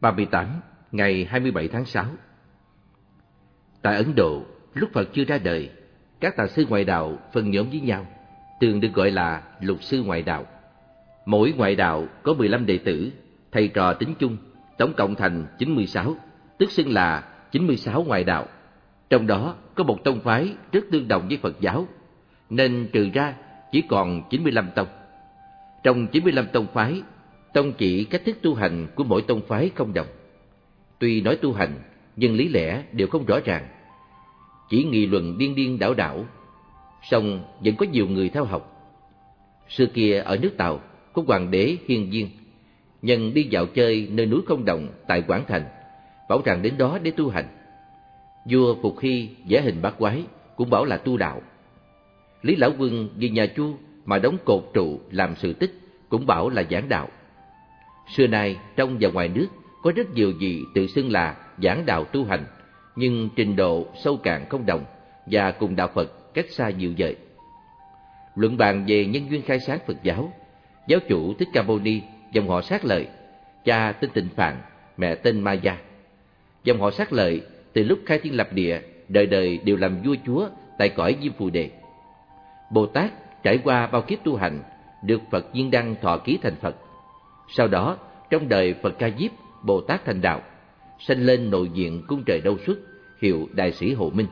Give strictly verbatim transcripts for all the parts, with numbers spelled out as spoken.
ba mươi tám, ngày hai mươi bảy tháng sáu. Tại Ấn Độ, lúc Phật chưa ra đời, các tà sư ngoại đạo phân nhóm với nhau, thường được gọi là lục sư ngoại đạo. Mỗi ngoại đạo có mười lăm đệ tử, thầy trò tính chung, tổng cộng thành chín mươi sáu, tức xưng là chín mươi sáu ngoại đạo. Trong đó có một tông phái rất tương đồng với Phật giáo, nên trừ ra chỉ còn chín mươi lăm tông. Trong chín mươi lăm tông phái, tông chỉ cách thức tu hành của mỗi tông phái không đồng. Tuy nói tu hành, nhưng lý lẽ đều không rõ ràng, chỉ nghị luận điên điên đảo đảo, song vẫn có nhiều người theo học. Xưa kia ở nước Tàu có hoàng đế Hiên Viên, nhân đi dạo chơi nơi núi không đồng tại Quảng Thành, bảo rằng đến đó để tu hành. Vua Phục Hy vẽ hình bát quái, cũng bảo là tu đạo. Lý Lão Quân vì nhà Chu mà đóng cột trụ làm sự tích, cũng bảo là giảng đạo. Xưa nay trong và ngoài nước có rất nhiều vị tự xưng là giảng đạo tu hành, nhưng trình độ sâu cạn không đồng và cùng đạo Phật cách xa nhiều vời. Luận bàn về nhân duyên khai sáng Phật giáo, giáo chủ Thích Ca Mâu Ni dòng họ Sát Lợi, cha tên Tịnh Phạn, mẹ tên Ma Gia. Dòng họ Sát Lợi từ lúc khai thiên lập địa, đời đời đều làm vua chúa tại cõi Diêm Phù Đề. Bồ Tát trải qua bao kiếp tu hành, được Phật viên đăng thọ ký thành Phật. Sau đó, trong đời Phật Ca Diếp, Bồ Tát thành đạo, sanh lên nội viện cung trời Đâu Xuất, hiệu Đại Sĩ Hộ Minh.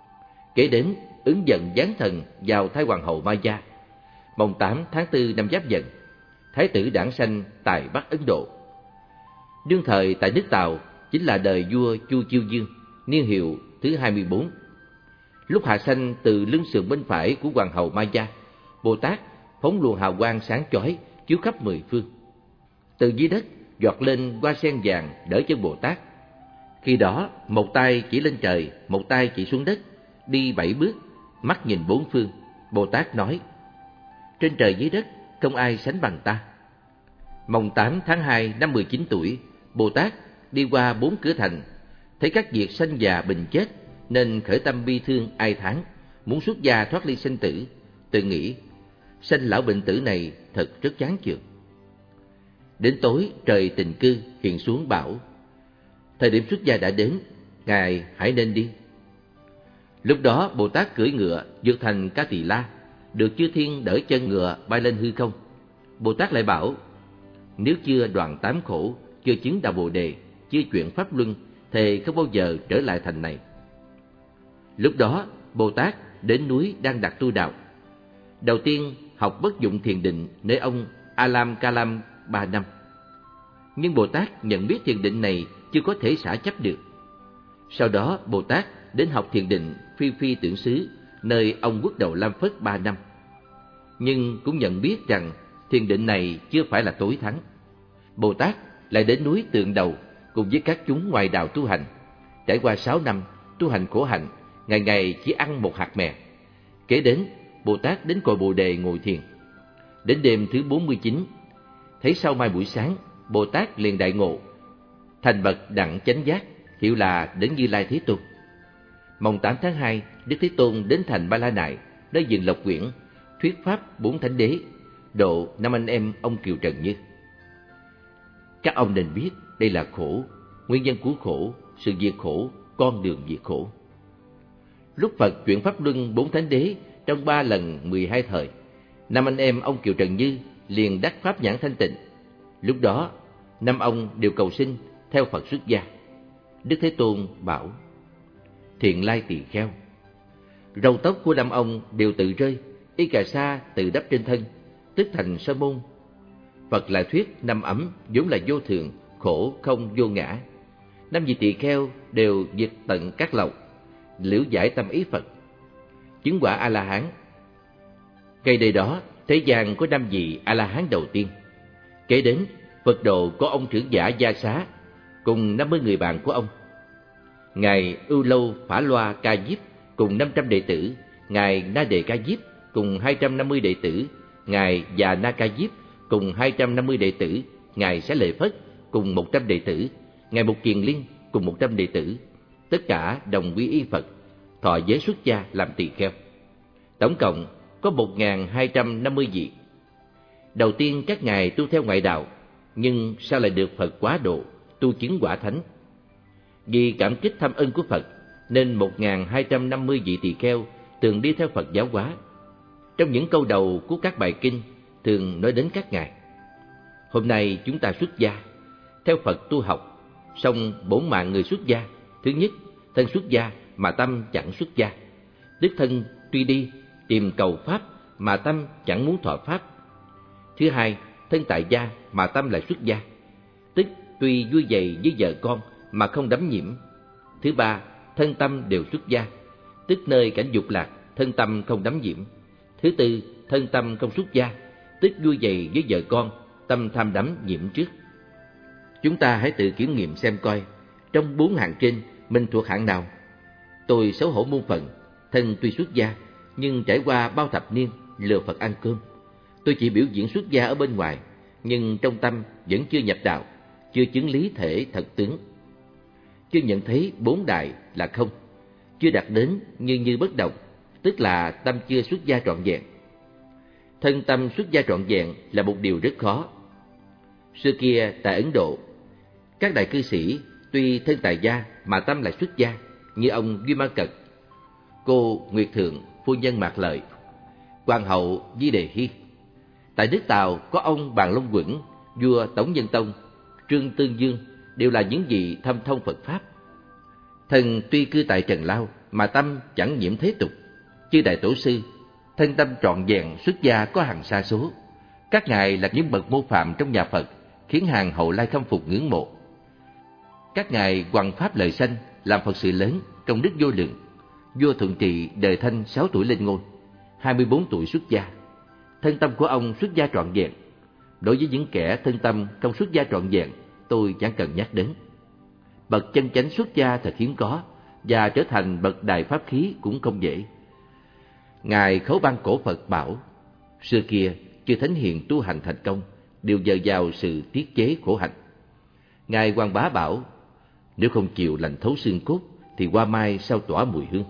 Kế đến, ứng vận giáng thần vào Thái Hoàng hậu Ma Gia. Mồng tám tháng tư năm Giáp Dần, Thái tử đản sanh tại Bắc Ấn Độ. Đương thời tại nước Tàu chính là đời vua Chu Chiêu Dương, niên hiệu thứ hai mươi bốn. Lúc hạ sanh từ lưng sườn bên phải của Hoàng hậu Ma Gia, Bồ Tát phóng luồng hào quang sáng chói chiếu khắp mười phương. Từ dưới đất giọt lên hoa sen vàng đỡ chân Bồ Tát. Khi đó một tay chỉ lên trời, một tay chỉ xuống đất, đi bảy bước, mắt nhìn bốn phương. Bồ Tát nói: trên trời dưới đất không ai sánh bằng ta. Mồng tám tháng hai năm mười chín tuổi, Bồ Tát đi qua bốn cửa thành, thấy các việc sanh già bệnh chết, nên khởi tâm bi thương ai thán, muốn xuất gia thoát ly sinh tử. Tự nghĩ sanh lão bệnh tử này thật rất chán chường. Đến tối trời tình cư hiện xuống bảo: thời điểm xuất gia đã đến, ngài hãy nên đi. Lúc đó Bồ Tát cưỡi ngựa vượt thành Ca Tỳ La, được chư thiên đỡ chân ngựa bay lên hư không. Bồ Tát lại bảo: nếu chưa đoạn tám khổ, chưa chứng đạo Bồ Đề, chưa chuyển pháp luân, thì không bao giờ trở lại thành này. Lúc đó Bồ Tát đến núi đang đặt tu đạo. Đầu tiên học bất dụng thiền định nơi ông Alam Kalam ba năm. Nhưng Bồ Tát nhận biết thiền định này chưa có thể xả chấp được. Sau đó Bồ Tát đến học thiền định phi phi tưởng xứ nơi ông Quốc Đầu Lam Phất ba năm. Nhưng cũng nhận biết rằng thiền định này chưa phải là tối thắng. Bồ Tát lại đến núi Tượng Đầu cùng với các chúng ngoại đạo tu hành. Trải qua sáu năm tu hành khổ hạnh, ngày ngày chỉ ăn một hạt mè. Kế đến Bồ Tát đến cội Bồ Đề ngồi thiền. Đến đêm thứ bốn mươi chín, thấy sau mai buổi sáng, Bồ Tát liền đại ngộ, thành bậc đẳng chánh giác, hiệu là đến Như Lai Thế Tôn. Mồng tám tháng hai, Đức Thế Tôn đến thành Ba La Nại, nơi vườn Lộc Quyển, thuyết pháp bốn thánh đế, độ năm anh em ông Kiều Trần Như. Các ông nên biết đây là khổ, nguyên nhân của khổ, sự diệt khổ, con đường diệt khổ. Lúc Phật chuyển pháp luân bốn thánh đế trong ba lần mười hai thời, năm anh em ông Kiều Trần Như liền đắc pháp nhãn thanh tịnh. Lúc đó năm ông đều cầu sinh theo Phật xuất gia. Đức Thế Tôn bảo: Thiện Lai Tỳ Kheo, râu tóc của năm ông đều tự rơi, y cà sa tự đắp trên thân, tức thành sa môn. Phật lại thuyết năm ấm vốn là vô thường, khổ không vô ngã. Năm vị tỳ kheo đều diệt tận các lậu, liễu giải tâm ý Phật, chứng quả A La Hán. Cây đây đó, thế gian có năm vị A La Hán đầu tiên. Kế đến Phật độ có ông trưởng giả Gia Xá cùng năm mươi người bạn của ông, ngài Ưu Lâu Phả Loa Ca Diếp cùng năm trăm đệ tử, ngài Na Đề Ca Diếp cùng hai trăm năm mươi đệ tử, ngài Già Na Ca Diếp cùng hai trăm năm mươi đệ tử, ngài Xá Lợi Phất cùng một trăm đệ tử, ngài Mục Kiền Liên cùng một trăm đệ tử, tất cả đồng quy y Phật, thọ giới xuất gia làm tỳ kheo. Tổng cộng có một nghìn hai trăm năm mươi vị. Đầu tiên các ngài tu theo ngoại đạo, nhưng sao lại được Phật quá độ, tu chứng quả thánh. Vì cảm kích thâm ân của Phật nên một nghìn hai trăm năm mươi vị tỳ kheo thường đi theo Phật giáo hóa. Trong những câu đầu của các bài kinh thường nói đến các ngài. Hôm nay chúng ta xuất gia, theo Phật tu học, song bổn mạng người xuất gia. Thứ nhất, thân xuất gia mà tâm chẳng xuất gia, tức thân tuy đi tìm cầu pháp mà tâm chẳng muốn thọ pháp. Thứ hai, thân tại gia mà tâm lại xuất gia, tức tuy vui vầy với vợ con mà không đắm nhiễm. Thứ ba, thân tâm đều xuất gia, tức nơi cảnh dục lạc, thân tâm không đắm nhiễm. Thứ tư, thân tâm không xuất gia, tức vui vầy với vợ con, tâm tham đắm nhiễm trước. Chúng ta hãy tự kiểm nghiệm xem coi, trong bốn hạng trên mình thuộc hạng nào. Tôi xấu hổ muôn phần, thân tuy xuất gia nhưng trải qua bao thập niên lừa Phật ăn cơm. Tôi chỉ biểu diễn xuất gia ở bên ngoài, nhưng trong tâm vẫn chưa nhập đạo, chưa chứng lý thể thật tướng, chưa nhận thấy bốn đại là không, chưa đạt đến như như bất động, tức là tâm chưa xuất gia trọn vẹn. Thân tâm xuất gia trọn vẹn là một điều rất khó. Xưa kia tại Ấn Độ, các đại cư sĩ tuy thân tại gia mà tâm lại xuất gia, như ông Duy Ma Cật, cô Nguyệt Thượng phu nhân Mạc Lợi, hoàng hậu Di Đề Hy. Tại nước Tàu có ông Bàn Long Quẩn, vua Tống Nhân Tông, Trương Tương Dương, đều là những vị thâm thông Phật pháp. Thân tuy cư tại trần lao mà tâm chẳng nhiễm thế tục. Chư đại tổ sư thân tâm trọn vẹn xuất gia có hàng sa số. Các ngài là những bậc mô phạm trong nhà Phật, khiến hàng hậu lai khâm phục ngưỡng mộ. Các ngài hoằng pháp lời sanh, làm Phật sự lớn, công đức vô lượng. Vua Thuận Trị đời Thanh sáu tuổi lên ngôi, hai mươi bốn tuổi xuất gia. Thân tâm của ông xuất gia trọn vẹn. Đối với những kẻ thân tâm không xuất gia trọn vẹn, tôi chẳng cần nhắc đến. Bậc chân chánh xuất gia thật hiếm có, và trở thành bậc đại pháp khí cũng không dễ. Ngài Khấu Bang Cổ Phật bảo, xưa kia chư thánh hiền tu hành thành công đều nhờ vào sự tiết chế khổ hạnh. Ngài Hoàng Bá bảo, nếu không chịu lạnh thấu xương cốt thì hoa mai sao tỏa mùi hương.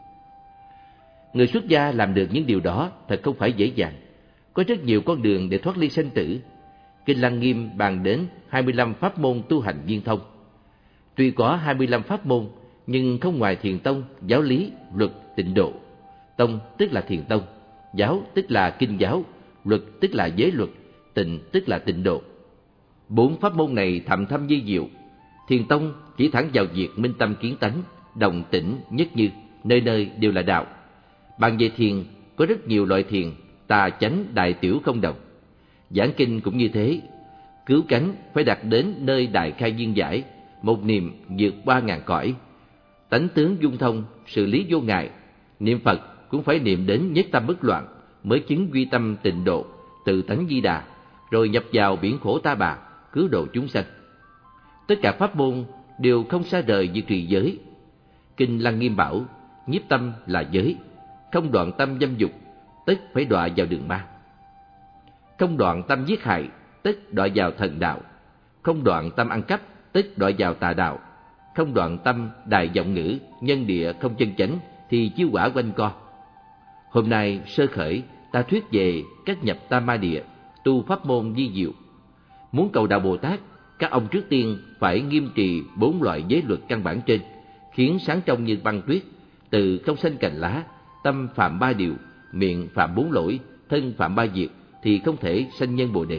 Người xuất gia làm được những điều đó thật không phải dễ dàng. Có rất nhiều con đường để thoát ly sanh tử. Kinh Lăng Nghiêm bàn đến hai mươi lăm pháp môn tu hành viên thông. Tuy có hai mươi lăm pháp môn, nhưng không ngoài thiền tông, giáo lý, luật, tịnh độ. Tông tức là thiền tông, giáo tức là kinh giáo, luật tức là giới luật, tịnh tức là tịnh độ. Bốn pháp môn này thầm thâm vi diệu. Thiền tông chỉ thẳng vào việc minh tâm kiến tánh, đồng tĩnh nhất như, nơi nơi đều là đạo. Bàn về thiền, có rất nhiều loại thiền, tà chánh đại tiểu không đồng. Giảng kinh cũng như thế, cứu cánh phải đạt đến nơi đại khai viên giải, một niệm vượt ba ngàn cõi. Tánh tướng dung thông, sự lý vô ngại. Niệm Phật cũng phải niệm đến nhất tâm bất loạn, mới chứng duy tâm tịnh độ, tự tánh di đà, rồi nhập vào biển khổ ta bà, cứu độ chúng sanh. Tất cả pháp môn đều không xa rời việc trì giới. Kinh Lăng Nghiêm bảo, nhiếp tâm là giới, không đoạn tâm dâm dục, tức phải đọa vào đường ma. Không đoạn tâm giết hại, tức đọa vào thần đạo. Không đoạn tâm ăn cắp, tức đọa vào tà đạo. Không đoạn tâm đại vọng ngữ, nhân địa không chân chánh, thì chiêu quả quanh co. Hôm nay sơ khởi ta thuyết về cách nhập tam ma địa, tu pháp môn vi diệu. Muốn cầu đạo Bồ Tát, các ông trước tiên phải nghiêm trì bốn loại giới luật căn bản trên, khiến sáng trong như băng tuyết. Từ không sanh cành lá, tâm phạm ba điều, miệng phạm bốn lỗi, thân phạm ba việc, thì không thể sanh nhân Bồ Đề.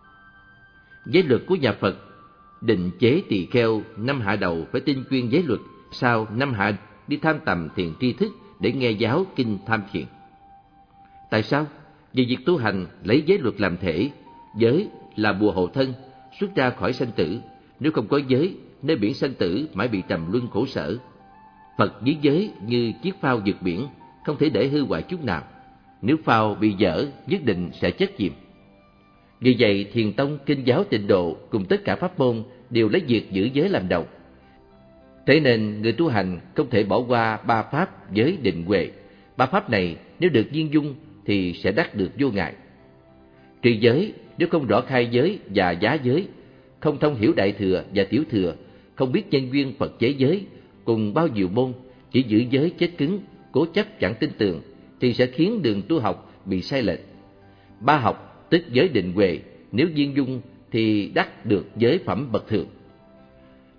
Giới luật của nhà Phật định chế tỳ kheo năm hạ đầu phải tinh chuyên giới luật, sau năm hạ đi tham tầm thiền tri thức để nghe giáo kinh tham thiền. Tại sao? Vì việc tu hành lấy giới luật làm thể, giới là bùa hộ thân, xuất ra khỏi sanh tử. Nếu không có giới, nơi biển sanh tử mãi bị trầm luân khổ sở. Phật với giới như chiếc phao vượt biển, không thể để hư hoại chút nào. Nếu phao bị dở, nhất định sẽ chết chìm. Vì vậy, thiền tông, kinh giáo, tịnh độ cùng tất cả pháp môn đều lấy việc giữ giới làm đầu. Thế nên người tu hành không thể bỏ qua ba pháp giới định huệ. Ba pháp này nếu được viên dung thì sẽ đắc được vô ngại. Trì giới nếu không rõ khai giới và giá giới, không thông hiểu đại thừa và tiểu thừa, không biết nhân duyên Phật chế giới cùng bao nhiêu môn, chỉ giữ giới chết cứng, cố chấp chẳng tin tưởng, thì sẽ khiến đường tu học bị sai lệch. Ba học tức giới định huệ, nếu viên dung thì đắc được giới phẩm bậc thượng.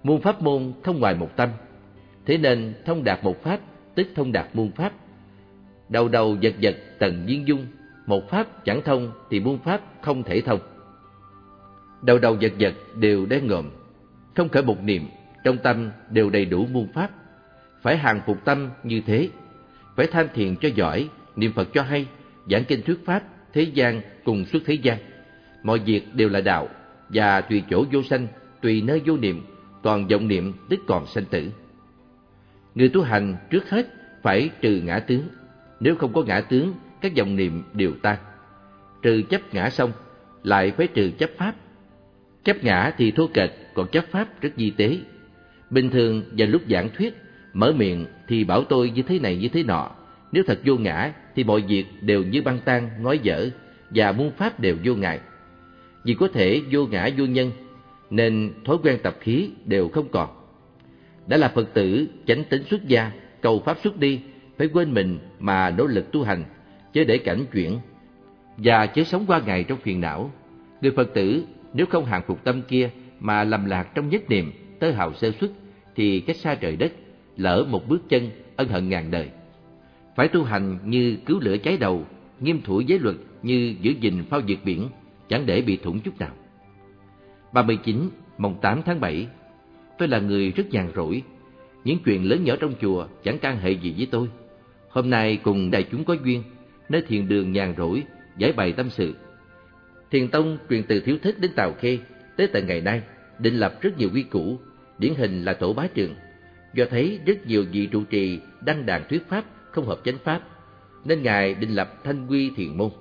Muôn pháp môn thông ngoài một tâm, thế nên thông đạt một pháp tức thông đạt muôn pháp. Đầu đầu vật vật tần viên dung, một pháp chẳng thông thì muôn pháp không thể thông. Đầu đầu vật vật đều đen ngòm, không khởi một niệm, trong tâm đều đầy đủ muôn pháp. Phải hàng phục tâm như thế, phải tham thiền cho giỏi, niệm Phật cho hay, giảng kinh thuyết pháp, thế gian cùng xuất thế gian. Mọi việc đều là đạo, và tùy chỗ vô sanh, tùy nơi vô niệm, toàn vọng niệm tức còn sanh tử. Người tu hành trước hết phải trừ ngã tướng, nếu không có ngã tướng, các vọng niệm đều tan. Trừ chấp ngã xong, lại phải trừ chấp pháp. Chấp ngã thì thô kệch, còn chấp pháp rất vi tế. Bình thường và lúc giảng thuyết, mở miệng thì bảo tôi như thế này như thế nọ. Nếu thật vô ngã thì mọi việc đều như băng tan, ngói dở, và muôn pháp đều vô ngại. Vì có thể vô ngã vô nhân, nên thói quen tập khí đều không còn. Đã là Phật tử chánh tín xuất gia, cầu pháp xuất đi, phải quên mình mà nỗ lực tu hành, chớ để cảnh chuyển, và chớ sống qua ngày trong phiền não. Người Phật tử nếu không hàng phục tâm kia mà lầm lạc trong nhất niệm, tơ hào sơ xuất, thì cách xa trời đất, lỡ một bước chân, ân hận ngàn đời. Phải tu hành như cứu lửa cháy đầu, nghiêm thủ giới luật như giữ gìn phao vượt biển, chẳng để bị thủng chút nào. ba mươi chín, mồng tám tháng bảy. Tôi là người rất nhàn rỗi. Những chuyện lớn nhỏ trong chùa chẳng can hệ gì với tôi. Hôm nay cùng đại chúng có duyên, nơi thiền đường nhàn rỗi, giải bày tâm sự. Thiền tông truyền từ Thiếu Thích đến Tào Khê, tới tận ngày nay, định lập rất nhiều quy củ, điển hình là tổ Bá Trường. Do thấy rất nhiều vị trụ trì đăng đàn thuyết pháp không hợp chánh pháp, nên ngài định lập Thanh Quy Thiền môn.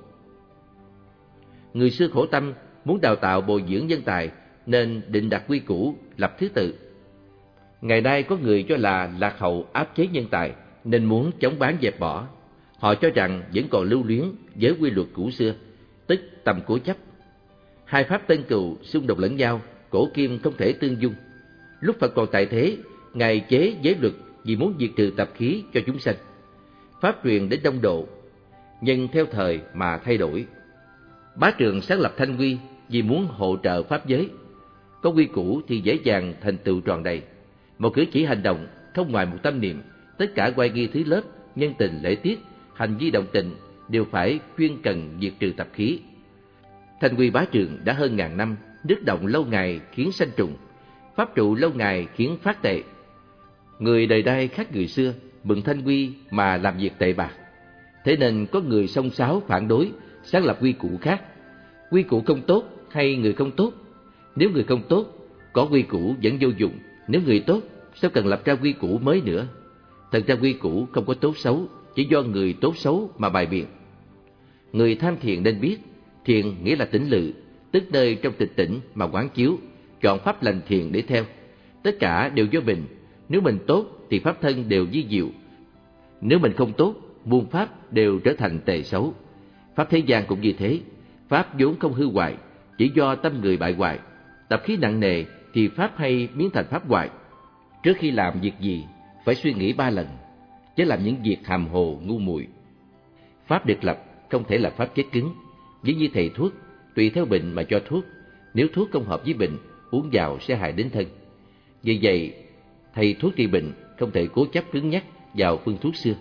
Người xưa khổ tâm muốn đào tạo bồi dưỡng nhân tài, nên định đặt quy củ, lập thứ tự. Ngày nay có người cho là lạc hậu áp chế nhân tài, nên muốn chống bán dẹp bỏ. Họ cho rằng vẫn còn lưu luyến với quy luật cũ xưa, tức tầm cố chấp. Hai pháp tân cừu xung đột lẫn nhau, cổ kim không thể tương dung. Lúc Phật còn tại thế, ngài chế giới luật vì muốn diệt trừ tập khí cho chúng sanh. Pháp truyền đến đông độ, nhưng theo thời mà thay đổi. Bá Trường sáng lập Thanh Quy vì muốn hỗ trợ pháp giới. Có quy củ thì dễ dàng thành tựu tròn đầy. Một cử chỉ hành động không ngoài một tâm niệm, tất cả quay nghi thứ lớp, nhân tình lễ tiết, hành vi động tình đều phải chuyên cần diệt trừ tập khí. Thanh Quy Bá Trường đã hơn ngàn năm, nước động lâu ngày khiến sanh trùng, pháp trụ lâu ngày khiến phát tệ. Người đời đây khác người xưa, mượn Thanh Quy mà làm việc tệ bạc. Thế nên có người xông xáo phản đối, sáng lập quy củ khác. Quy củ không tốt hay người không tốt? Nếu người không tốt, có quy củ vẫn vô dụng. Nếu người tốt, sao cần lập ra quy củ mới nữa? Thật ra quy củ không có tốt xấu, chỉ do người tốt xấu mà bày biện. Người tham thiền nên biết, thiền nghĩa là tĩnh lự, tức nơi trong tịch tỉnh mà quán chiếu, chọn pháp lành thiền để theo. Tất cả đều do mình. Nếu mình tốt thì pháp thân đều vi diệu. Nếu mình không tốt, muôn pháp đều trở thành tệ xấu. Pháp thế gian cũng như thế, pháp vốn không hư hoại, chỉ do tâm người bại hoại. Tập khí nặng nề thì pháp hay biến thành pháp hoại. Trước khi làm việc gì, phải suy nghĩ ba lần, chứ làm những việc hàm hồ ngu muội. Pháp được lập không thể là pháp chết cứng, giống như thầy thuốc, tùy theo bệnh mà cho thuốc. Nếu thuốc không hợp với bệnh, uống vào sẽ hại đến thân. Vì vậy, thầy thuốc trị bệnh không thể cố chấp cứng nhắc vào phương thuốc xưa.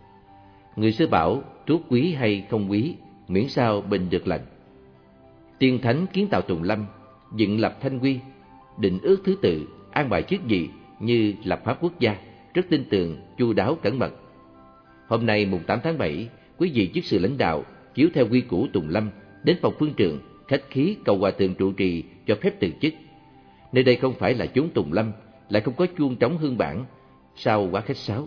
Người xưa bảo thuốc quý hay không quý, miễn sao bệnh được lành. Tiên thánh kiến tạo Tùng Lâm, dựng lập Thanh Quy, định ước thứ tự, an bài chức gì như lập pháp quốc gia, rất tin tưởng, chu đáo cẩn mật. Hôm nay mùng tám tháng bảy, quý vị chức sự lãnh đạo chiếu theo quy củ Tùng Lâm đến phòng phương trượng, khách khí cầu hòa thượng trụ trì cho phép từ chức. Nơi đây không phải là chốn Tùng Lâm, lại không có chuông trống hương bản, sao quá khách sáo.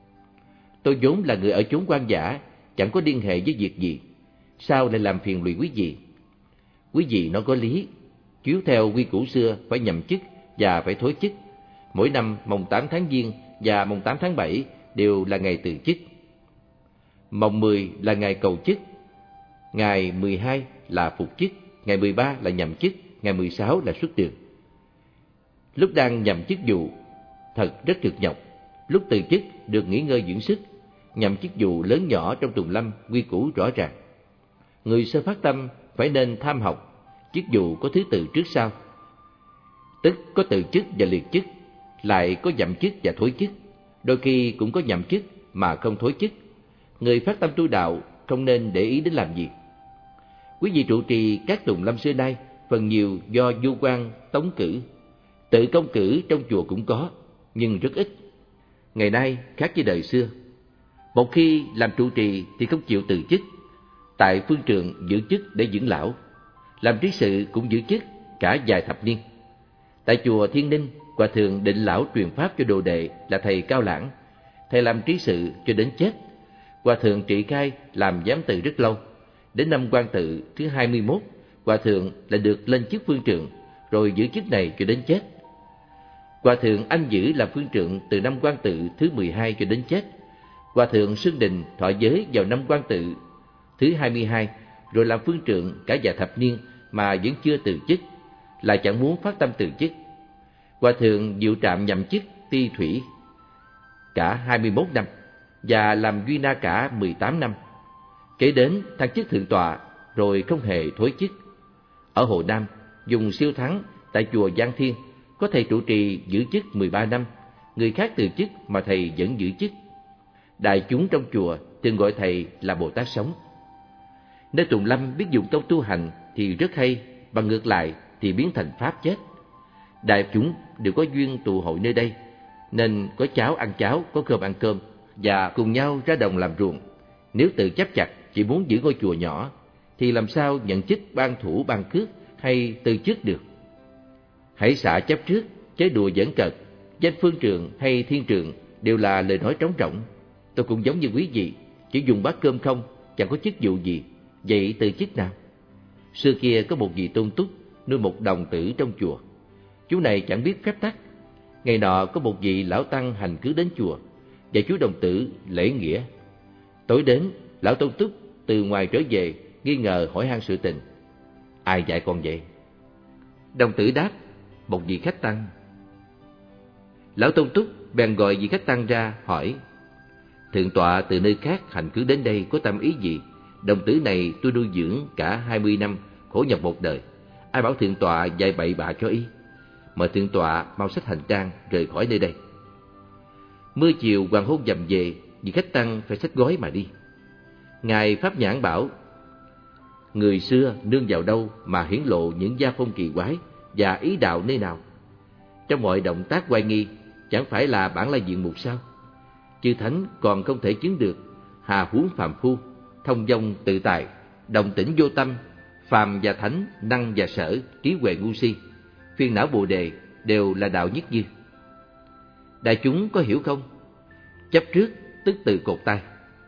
Tôi vốn là người ở chốn quan dã, chẳng có liên hệ với việc gì, sao lại làm phiền lụy quý vị? Quý vị nói có lý, chiếu theo quy củ xưa phải nhậm chức và phải thối chức. Mỗi năm mồng tám tháng Giêng và mồng tám tháng bảy đều là ngày từ chức. Mồng mười là ngày cầu chức, ngày mười hai là phục chức, ngày mười ba là nhậm chức, ngày mười sáu là xuất đường. Lúc đang nhậm chức vụ thật rất cực nhọc, lúc từ chức được nghỉ ngơi dưỡng sức. Nhậm chức vụ lớn nhỏ trong Tùng Lâm quy củ rõ ràng. Người sơ phát tâm phải nên tham học, chức vụ có thứ tự trước sau, tức có từ chức và liệt chức, lại có nhậm chức và thối chức, đôi khi cũng có nhậm chức mà không thối chức. Người phát tâm tu đạo không nên để ý đến làm gì. Quý vị trụ trì các tùng lâm xưa nay phần nhiều do vua quan tống cử, tự công cử trong chùa cũng có, nhưng rất ít. Ngày nay khác với đời xưa, một khi làm trụ trì thì không chịu từ chức, tại phương trượng giữ chức để dưỡng lão, làm trí sự cũng giữ chức cả vài thập niên. Tại chùa Thiên Ninh, hòa thượng Định Lão truyền pháp cho đồ đệ là thầy Cao Lãng, thầy làm trí sự cho đến chết. Hòa thượng Trị Khai làm giám tự rất lâu, đến năm Quan Tự thứ hai mươi mốt, hòa thượng lại được lên chức phương trượng, rồi giữ chức này cho đến chết. Hòa thượng Anh Dữ làm phương trượng từ năm Quan Tự thứ mười hai cho đến chết. Hòa thượng Sơn Đình thọ giới vào năm Quan Tự thứ hai mươi hai, rồi làm phương trượng cả vài thập niên mà vẫn chưa từ chức, lại chẳng muốn phát tâm từ chức. Hòa thượng Diệu Trạm nhậm chức Ti Thủy cả hai mươi mốt năm và làm Duy Na cả mười tám năm. Kế đến thăng chức thượng tọa, rồi không hề thối chức. Ở Hồ Nam, dùng Siêu Thắng tại chùa Giang Thiên, có thầy trụ trì giữ chức mười ba năm, người khác từ chức mà thầy vẫn giữ chức. Đại chúng trong chùa thường gọi thầy là Bồ Tát sống. Nơi Tùng Lâm biết dùng công tu hành thì rất hay, và ngược lại thì biến thành pháp chết. Đại chúng đều có duyên tụ hội nơi đây, nên có cháo ăn cháo, có cơm ăn cơm, và cùng nhau ra đồng làm ruộng. Nếu tự chấp chặt chỉ muốn giữ ngôi chùa nhỏ, thì làm sao nhận chức ban thủ ban cước hay từ chức được? Hãy xả chấp trước, chế đùa giỡn cợt, danh phương trượng hay thiên trượng đều là lời nói trống rỗng. Tôi cũng giống như quý vị, chỉ dùng bát cơm không, chẳng có chức vụ gì, vậy từ chức nào? Xưa kia có một vị tôn túc nuôi một đồng tử trong chùa. Chú này chẳng biết phép tắc. Ngày nọ có một vị lão tăng hành cứ đến chùa, và chú đồng tử lễ nghĩa. Tối đến, lão tôn túc từ ngoài trở về, nghi ngờ hỏi han sự tình. Ai dạy con vậy? Đồng tử đáp, một vị khách tăng. Lão tôn túc bèn gọi vị khách tăng ra hỏi, thượng tọa từ nơi khác hành cứ đến đây có tâm ý gì? Đồng tử này tôi nuôi dưỡng cả hai mươi năm, khổ nhọc một đời. Ai bảo thượng tọa dạy bậy bạ cho y? Mời thượng tọa mau xách hành trang rời khỏi nơi đây. Mưa chiều hoàng hôn dầm về, vị khách tăng phải xách gói mà đi. Ngài Pháp Nhãn bảo, người xưa nương vào đâu mà hiển lộ những gia phong kỳ quái và ý đạo nơi nào? Trong mọi động tác oai nghi, chẳng phải là bản lai diện mục sao? Chư thánh còn không thể chứng được, hà huống phàm phu, thông dong tự tại, đồng tĩnh vô tâm, phàm và thánh, năng và sở, trí huệ ngu si, phiền não bồ đề đều là đạo nhất như. Đại chúng có hiểu không? Chấp trước tức từ cột tay.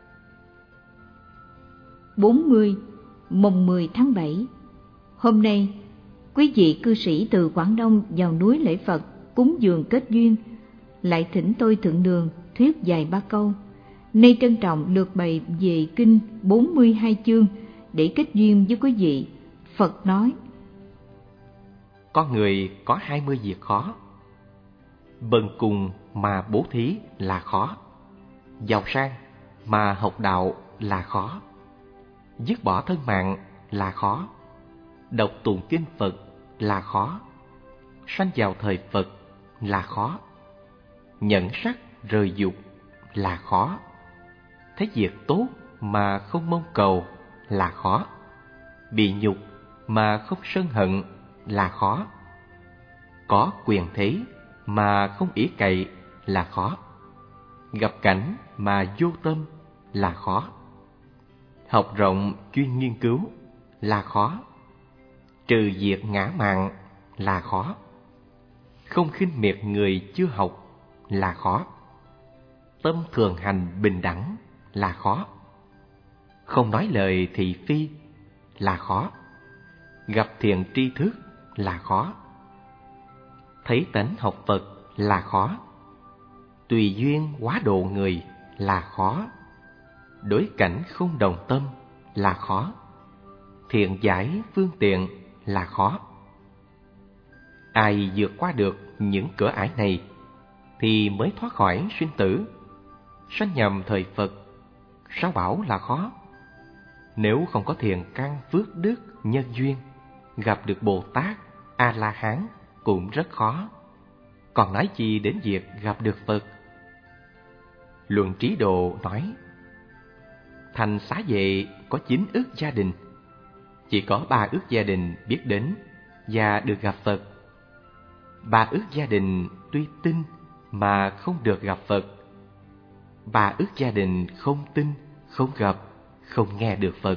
bốn mươi mùng mười tháng bảy. Hôm nay, quý vị cư sĩ từ Quảng Đông vào núi lễ Phật cúng dường kết duyên, lại thỉnh tôi thượng đường thuyết vài ba câu. Nay trân trọng lược bày về kinh bốn mươi hai chương để kết duyên với quý vị. Phật nói: Con người có hai mươi việc khó. Bần cùng mà bố thí là khó. Giàu sang mà học đạo là khó. Dứt bỏ thân mạng là khó. Đọc tụng kinh Phật là khó. Sanh vào thời Phật là khó. Nhận sắc rời dục là khó. Thấy việc tốt mà không mong cầu là khó. Bị nhục mà không sân hận là khó. Có quyền thế mà không ỷ cậy là khó. Gặp cảnh mà vô tâm là khó. Học rộng chuyên nghiên cứu là khó. Trừ diệt ngã mạn là khó. Không khinh miệt người chưa học là khó. Tâm thường hành bình đẳng là khó. Không nói lời thị phi là khó. Gặp thiện tri thức là khó. Thấy tánh học Phật là khó. Tùy duyên quá độ người là khó. Đối cảnh không đồng tâm là khó. Thiện giải phương tiện là khó. Ai vượt qua được những cửa ải này thì mới thoát khỏi sinh tử. Sanh nhầm thời Phật, sao bảo là khó? Nếu không có thiện căn phước đức nhân duyên, gặp được Bồ Tát, A-la-hán cũng rất khó. còn nói chi đến việc gặp được Phật. Luận Trí Độ nói, thành Xá Vệ có chín ức gia đình, chỉ có ba ức gia đình biết đến và được gặp Phật. Ba ức gia đình tuy tin mà không được gặp Phật. Ba ức gia đình không tin, không gặp, không nghe được Phật.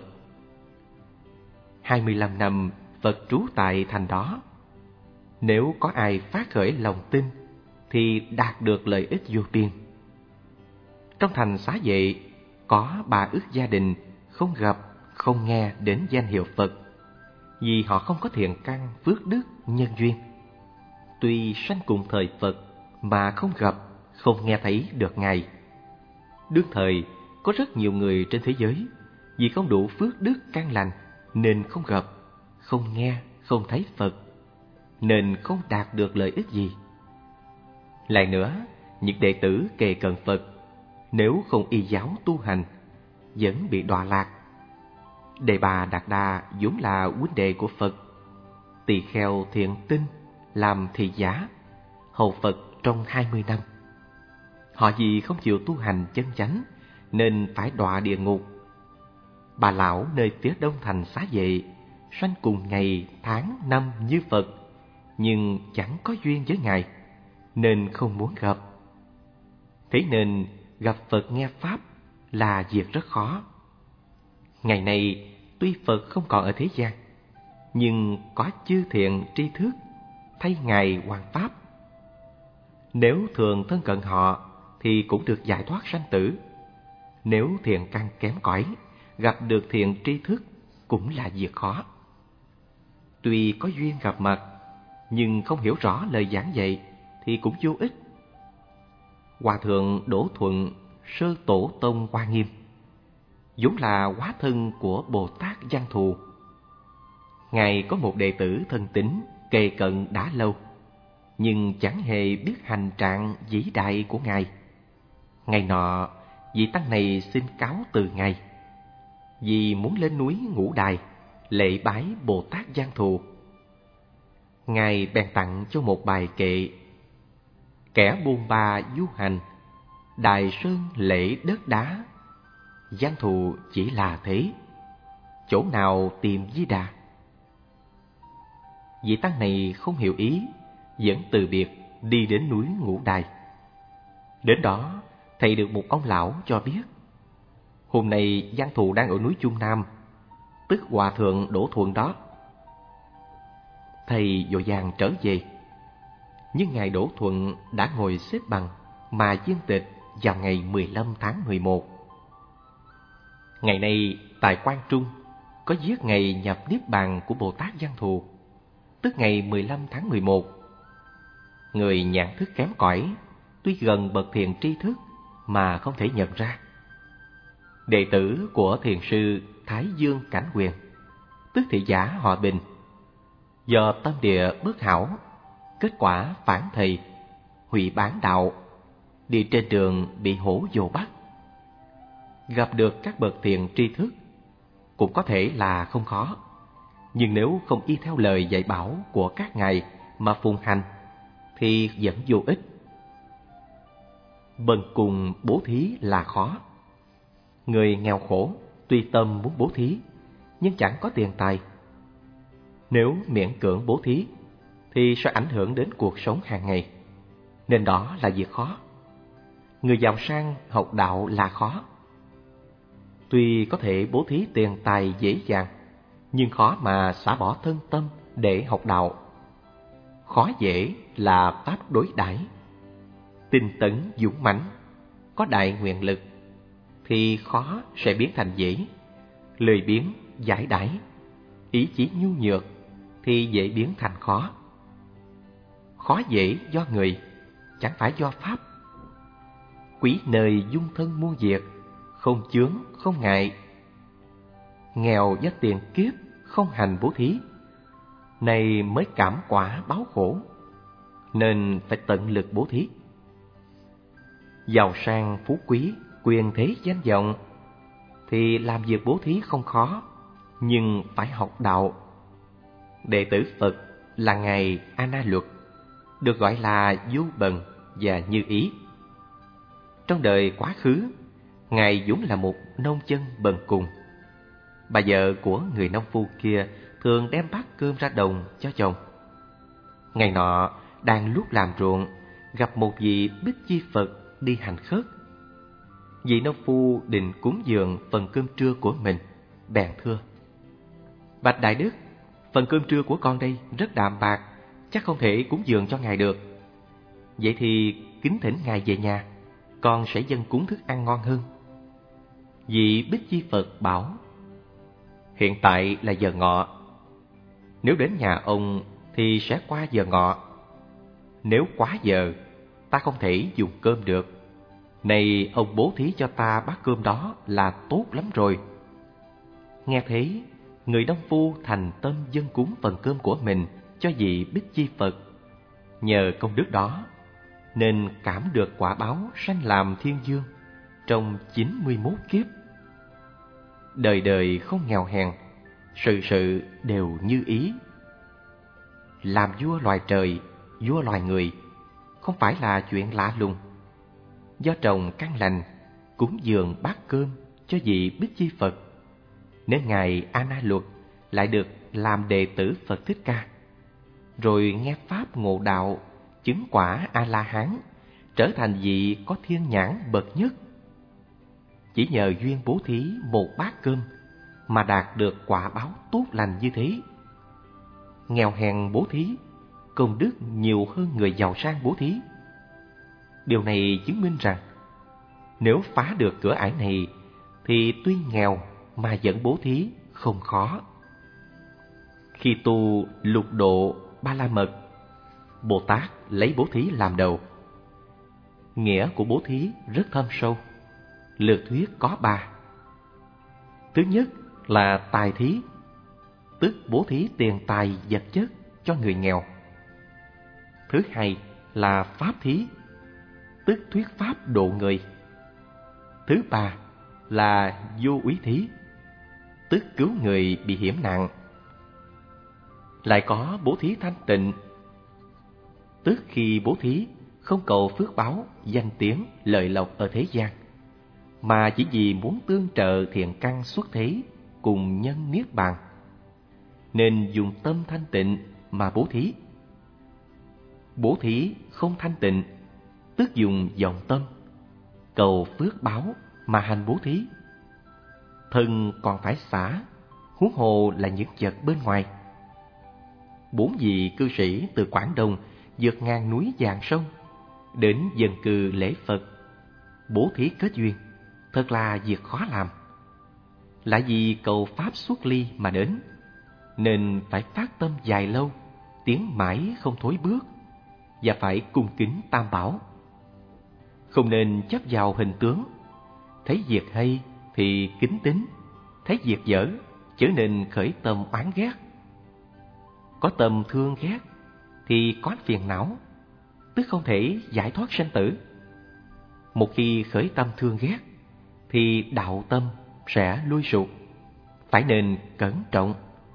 Hai mươi lăm năm Phật trú tại thành đó. Nếu có ai phát khởi lòng tin thì đạt được lợi ích vô biên. Trong thành Xá Vệ có ba ức gia đình không gặp, không nghe đến danh hiệu Phật, vì họ không có thiện căn, phước đức, nhân duyên. Tuy sanh cùng thời Phật mà không gặp, không nghe thấy được Ngài. Đương thời có rất nhiều người trên thế giới vì không đủ phước đức căn lành nên không gặp, không nghe, không thấy Phật, nên không đạt được lợi ích gì. Lại nữa, những đệ tử kề cận Phật nếu không y giáo tu hành vẫn bị đọa lạc. Đề Bà Đạt Đa vốn là huynh đệ của Phật. Tỳ kheo Thiện Tinh làm thị giả hầu Phật trong hai mươi năm. Họ vì không chịu tu hành chân chánh nên phải đọa địa ngục. Bà lão nơi phía đông thành Xá Vệ sanh cùng ngày tháng năm như Phật, nhưng chẳng có duyên với Ngài nên không muốn gặp. Thế nên gặp Phật nghe Pháp là việc rất khó. Ngày nay tuy Phật không còn ở thế gian, nhưng có chư thiện tri thức thay Ngài hoàn Pháp. Nếu thường thân cận họ thì cũng được giải thoát sanh tử. Nếu thiện căn kém cỏi, gặp được thiện tri thức cũng là việc khó. Tuy có duyên gặp mặt, nhưng không hiểu rõ lời giảng dạy thì cũng vô ích. Hòa thượng Đỗ Thuận, sơ tổ tông Hoa Nghiêm, vốn là hóa thân của Bồ Tát Văn Thù. Ngài có một đệ tử thân tín kề cận đã lâu, nhưng chẳng hề biết hành trạng vĩ đại của Ngài. Ngày nọ, vị tăng này xin cáo từ Ngài, vì muốn lên núi Ngũ Đài lễ bái Bồ Tát Văn Thù. Ngài bèn tặng cho một bài kệ: kẻ buôn ba du hành, Đài sơn lễ đất đá, Văn Thù chỉ là thế, chỗ nào tìm Di Đà. Vị tăng này không hiểu ý, vẫn từ biệt đi đến núi Ngũ Đài. Đến đó, thầy được một ông lão cho biết hôm nay Văn Thù đang ở núi Trung Nam, tức Hòa thượng Đỗ Thuận đó. Thầy vội vàng trở về, nhưng ngài Đỗ Thuận đã ngồi xếp bằng mà viên tịch vào ngày mười lăm tháng mười một. Ngày nay tại Quan Trung có viết ngày nhập niết bàn của Bồ Tát Văn Thù, tức ngày mười lăm tháng mười một. Người nhãn thức kém cỏi, tuy gần bậc thiện tri thức mà không thể nhận ra. Đệ tử của thiền sư Thái Dương Cảnh Quyền, tức thị giả họ Bình, do tâm địa bất hảo, kết quả phản thầy, hủy bán đạo, đi trên đường bị hổ vồ bắt. Gặp được các bậc thiện tri thức cũng có thể là không khó, nhưng nếu không y theo lời dạy bảo của các ngài mà phụng hành thì vẫn vô ích. Bần cùng bố thí là khó. Người nghèo khổ tuy tâm muốn bố thí nhưng chẳng có tiền tài. Nếu miễn cưỡng bố thí thì sẽ ảnh hưởng đến cuộc sống hàng ngày, nên đó là việc khó. Người giàu sang học đạo là khó. Tuy có thể bố thí tiền tài dễ dàng, nhưng khó mà xả bỏ thân tâm để học đạo. Khó dễ là pháp đối đãi. Tinh tấn dũng mãnh, có đại nguyện lực thì khó sẽ biến thành dễ. Lười biếng giải đãi, ý chí nhu nhược thì dễ biến thành khó. Khó dễ do người, chẳng phải do pháp. Quý nơi dung thân muôn việc, không chướng không ngại. Nghèo do tiền kiếp, không hành bố thí, này mới cảm quả báo khổ, nên phải tận lực bố thí. Giàu sang phú quý, quyền thế danh vọng thì làm việc bố thí không khó, nhưng phải học đạo. Đệ tử Phật là ngài A Na Luật, được gọi là vô bần và như ý. Trong đời quá khứ, Ngài vốn là một nông dân bần cùng. Bà vợ của người nông phu kia thường đem bát cơm ra đồng cho chồng. Ngày nọ, đang lúc làm ruộng, gặp một vị Bích Chi Phật đi hành khất. Vị nông phu định cúng dường phần cơm trưa của mình, bèn thưa: Bạch Đại Đức, phần cơm trưa của con đây rất đạm bạc, chắc không thể cúng dường cho Ngài được. Vậy thì kính thỉnh Ngài về nhà, con sẽ dâng cúng thức ăn ngon hơn. Vị Bích Chi Phật bảo: Hiện tại là giờ ngọ. Nếu đến nhà ông thì sẽ qua giờ ngọ. Nếu quá giờ, ta không thể dùng cơm được. Này ông bố thí cho ta bát cơm đó là tốt lắm rồi. Nghe thế, người nông phu thành tâm dâng cúng phần cơm của mình cho vị Bích Chi Phật. Nhờ công đức đó nên cảm được quả báo sanh làm thiên dương trong chín mươi mốt kiếp. Đời đời không nghèo hèn, sự sự đều như ý. Làm vua loài trời, vua loài người không phải là chuyện lạ lùng. Do trồng căn lành, cúng dường bát cơm cho vị Bích Chi Phật, nên Ngài A Na Luật lại được làm đệ tử Phật Thích Ca, rồi nghe pháp ngộ đạo, chứng quả A La Hán, trở thành vị có thiên nhãn bậc nhất. Chỉ nhờ duyên bố thí một bát cơm mà đạt được quả báo tốt lành như thế. Nghèo hèn bố thí, công đức nhiều hơn người giàu sang bố thí. Điều này chứng minh rằng nếu phá được cửa ải này thì tuy nghèo mà vẫn bố thí không khó. Khi tu lục độ ba la mật, Bồ Tát lấy bố thí làm đầu. Nghĩa của bố thí rất thâm sâu, lược thuyết có ba. Thứ nhất là tài thí, tức bố thí tiền tài vật chất cho người nghèo. Thứ hai là pháp thí, tức thuyết pháp độ người. Thứ ba là vô úy thí, tức cứu người bị hiểm nạn. Lại có bố thí thanh tịnh, tức khi bố thí không cầu phước báo, danh tiếng, lợi lộc ở thế gian, mà chỉ vì muốn tương trợ thiện căn xuất thế cùng nhân niết bàn, nên dùng tâm thanh tịnh mà bố thí. Bố thí không thanh tịnh, tức dùng vọng tâm, cầu phước báo mà hành bố thí. Thân còn phải xả, huống hồ là những vật bên ngoài. Bốn vị cư sĩ từ Quảng Đông vượt ngang núi vàng sông đến dân cư lễ Phật, bố thí kết duyên, thật là việc khó làm. Lại vì cầu pháp xuất ly mà đến, nên phải phát tâm dài lâu, tiến mãi không thối bước, và phải cung kính Tam Bảo. Không nên chấp vào hình tướng, thấy việc hay thì kính tín, thấy việc dở chớ nên khởi tâm oán ghét. Có tâm thương ghét thì có phiền não, tức không thể giải thoát sanh tử. Một khi khởi tâm thương ghét thì đạo tâm sẽ lui sụt, phải nên cẩn trọng.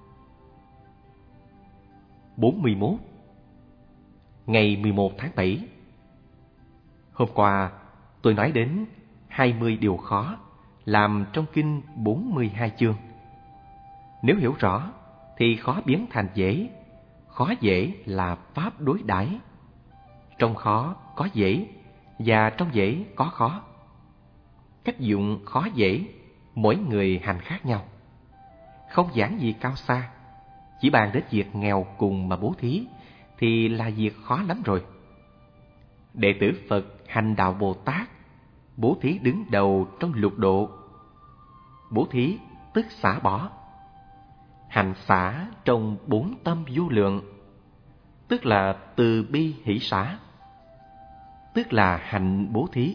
bốn mươi mốt. Ngày mười một tháng bảy. Hôm qua tôi nói đến hai mươi điều khó làm trong kinh bốn mươi hai chương. Nếu hiểu rõ thì khó biến thành dễ, khó dễ là pháp đối đãi. Trong khó có dễ, và trong dễ có khó. Cách dụng khó dễ, mỗi người hành khác nhau. Không giảng gì cao xa, chỉ bàn đến việc nghèo cùng mà bố thí thì là việc khó lắm rồi. Đệ tử Phật hành đạo Bồ Tát, bố thí đứng đầu trong lục độ. Bố thí tức xả bỏ. Hành xả trong bốn tâm vô lượng, tức là từ bi hỷ xả, tức là hành bố thí.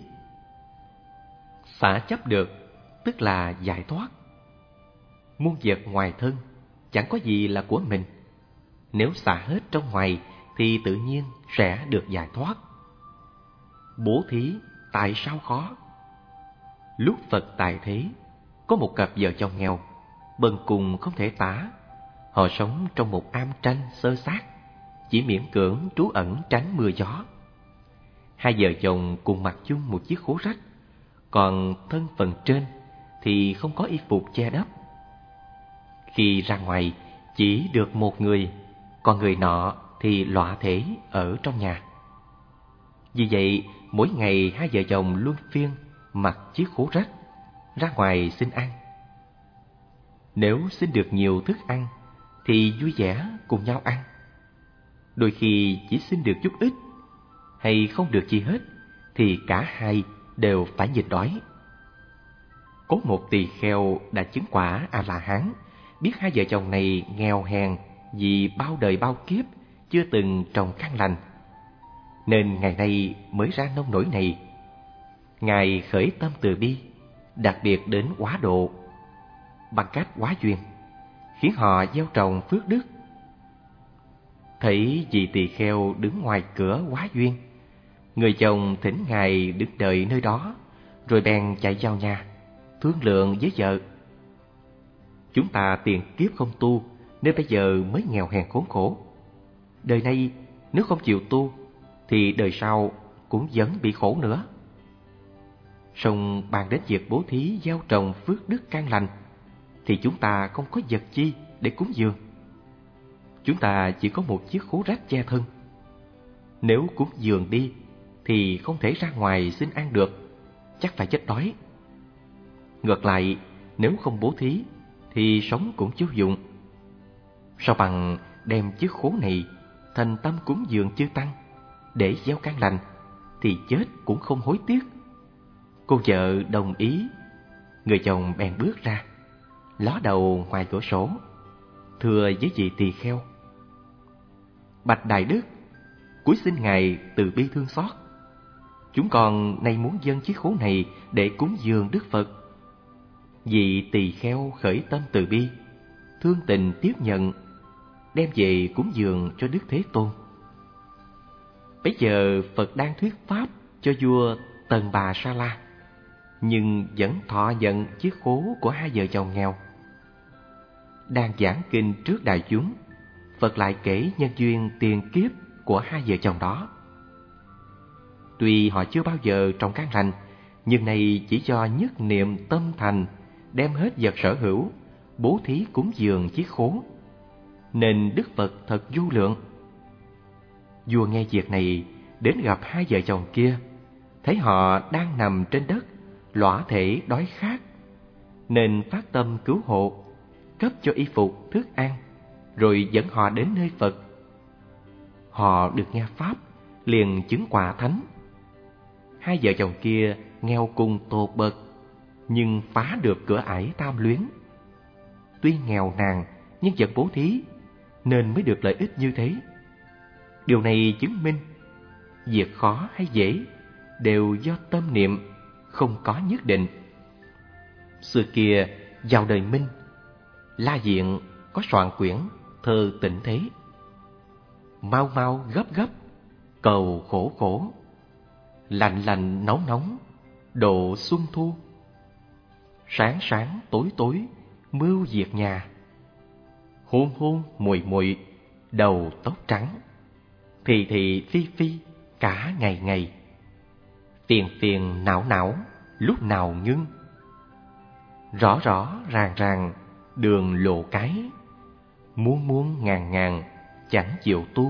Xả chấp được, tức là giải thoát. Muôn vật ngoài thân chẳng có gì là của mình. Nếu xả hết trong ngoài thì tự nhiên sẽ được giải thoát. Bố thí tại sao khó? Lúc Phật tại thế, có một cặp vợ chồng nghèo, bần cùng không thể tả. Họ sống trong một am tranh xơ xác, chỉ miễn cưỡng trú ẩn tránh mưa gió. Hai vợ chồng cùng mặc chung một chiếc khố rách, còn thân phần trên thì không có y phục che đắp. Khi ra ngoài chỉ được một người, còn người nọ thì lọa thể ở trong nhà. Vì vậy, mỗi ngày hai vợ chồng luân phiên mặc chiếc khố rách ra ngoài xin ăn. Nếu xin được nhiều thức ăn thì vui vẻ cùng nhau ăn. Đôi khi chỉ xin được chút ít hay không được gì hết thì cả hai đều phải nhịn đói. Có một tỳ kheo đã chứng quả A-la-hán, biết hai vợ chồng này nghèo hèn vì bao đời bao kiếp chưa từng trồng căn lành, nên ngày nay mới ra nông nỗi này. Ngài khởi tâm từ bi, đặc biệt đến hóa độ bằng cách hóa duyên, khiến họ gieo trồng phước đức. Thấy vị tỳ kheo đứng ngoài cửa hóa duyên, người chồng thỉnh Ngài đứng đợi nơi đó, rồi bèn chạy vào nhà thương lượng với vợ: chúng ta tiền kiếp không tu nên bây giờ mới nghèo hèn khốn khổ. Đời này nếu không chịu tu thì đời sau cũng vẫn bị khổ nữa. Song bàn đến việc bố thí gieo trồng phước đức căn lành thì chúng ta không có vật chi để cúng dường. Chúng ta chỉ có một chiếc khố rách che thân. Nếu cúng dường đi thì không thể ra ngoài xin ăn được, chắc phải chết đói. Ngược lại, nếu không bố thí thì sống cũng vô dụng. Sao bằng đem chiếc khố này thành tâm cúng dường chư tăng để gieo căn lành, thì chết cũng không hối tiếc. Cô vợ đồng ý. Người chồng bèn bước ra, ló đầu ngoài cửa sổ, thưa với vị tỳ kheo: bạch đại đức, cúi xin Ngài từ bi thương xót. Chúng con nay muốn dâng chiếc khố này để cúng dường Đức Phật. Vị tỳ kheo khởi tâm từ bi, thương tình tiếp nhận, đem về cúng dường cho Đức Thế Tôn. Bấy giờ Phật đang thuyết pháp cho vua Tần Bà Sa La, nhưng vẫn thọ nhận chiếc khố của hai vợ chồng nghèo. Đang giảng kinh trước đại chúng, Phật lại kể nhân duyên tiền kiếp của hai vợ chồng đó. Tuy họ chưa bao giờ trồng căn lành, nhưng này chỉ do nhất niệm tâm thành, đem hết vật sở hữu bố thí cúng dường chiếc khố, nên Đức Phật thật vô lượng. Vua nghe việc này, đến gặp hai vợ chồng kia, thấy họ đang nằm trên đất, lõa thể đói khát, nên phát tâm cứu hộ, cấp cho y phục, thức ăn, rồi dẫn họ đến nơi Phật. Họ được nghe pháp, liền chứng quả thánh. Hai vợ chồng kia nghèo cùng tột bậc, nhưng phá được cửa ải tham luyến. Tuy nghèo nàn nhưng vẫn bố thí, nên mới được lợi ích như thế. Điều này chứng minh việc khó hay dễ đều do tâm niệm, không có nhất định. Xưa kia vào đời Minh, La Diện có soạn quyển thơ tịnh thế: mau mau gấp gấp, cầu khổ khổ, lạnh lạnh nóng nóng, độ xuân thu. Sáng sáng tối tối, mưu việc nhà, hôn hôn mùi mùi, đầu tóc trắng. Thì thì phi phi, cả ngày ngày, phiền phiền não não, lúc nào ngưng. Rõ rõ ràng ràng, đường lộ cái, muôn muôn ngàn ngàn, chẳng chịu tu.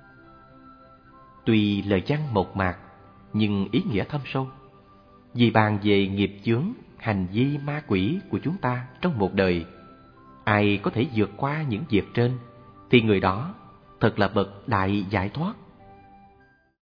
Tuy lời văn mộc mạc, nhưng ý nghĩa thâm sâu. Vì bàn về nghiệp chướng, hành vi ma quỷ của chúng ta trong một đời, ai có thể vượt qua những việc trên, thì người đó thật là bậc đại giải thoát.